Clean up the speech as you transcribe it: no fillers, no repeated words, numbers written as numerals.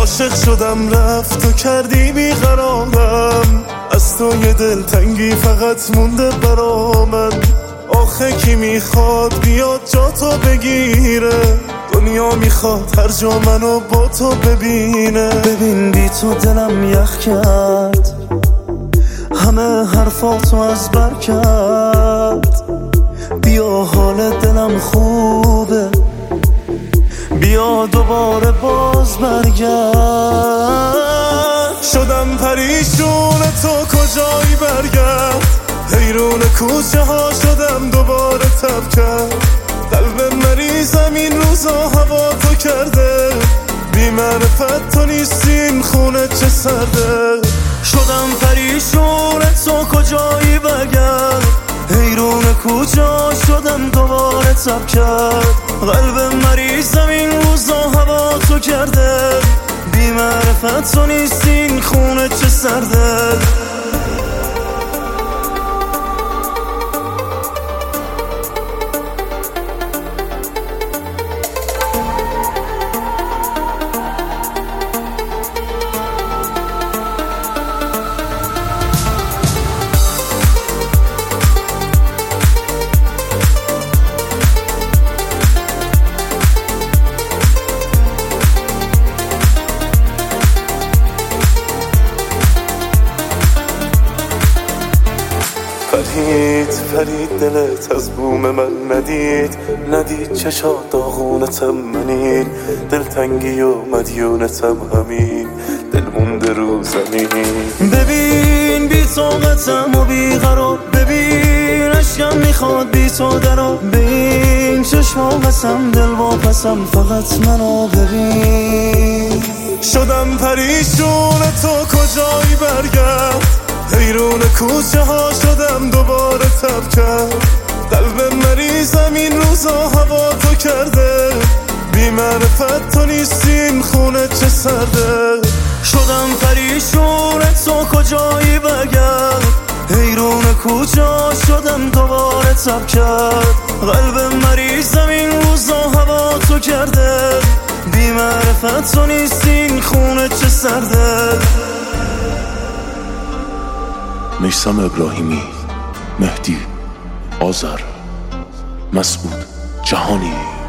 عاشق شدم رفت و کردی بیقرارم، از تو یه دلتنگی فقط مونده برا من. آخه کی میخواد بیاد جا تو بگیره؟ دنیا میخواد هر جا منو با تو ببینه. ببین بی تو دلم یخ کرد، همه حرفاتو از بر کرد. بیا حال دلم خوبه، بیا دوباره باز برگرد. شدم پریشون تو کجایی برگرد، حیرون کوچه ها شدم دوباره تب کرد. قلب مریضم این روزا هوا تو کرده، بی معرفت تو نیستین خونه چه سرده. شدم پریشون تو کجایی برگرد، حیرون کوچه ها شدم دوباره تب کرد. قلب مریضم این روزا هوا تو کرده، بی معرفت تو نیستین خونه چه سرده. فرید دلت از بوم من ندید چشات داغونتم منین. دلتنگی و مدیونتم همین، دل مونده رو زمین. ببین بی طاقتم و بی قرار، ببین عشقم میخواد بی تو درا. ببین چشم قسم دل واپسم، فقط منو ببین. شدم پریشون تو کجایی برگرد، حیرون کوچه ها شدم دوباره تب کرد. قلب مریضم این روزا هوا تو کرده، بی معرفت تو نیستین خونه چه سرده. شدم پریشون تو کجایی برگرد، حیرون کوچه ها شدم دوباره تب کرد. قلب مریضم این روزا هوا تو کرده، بی معرفت تو نیستین خونه چه سرده. میثم ابراهیمی، مهدی آذر، مسعود جهانی.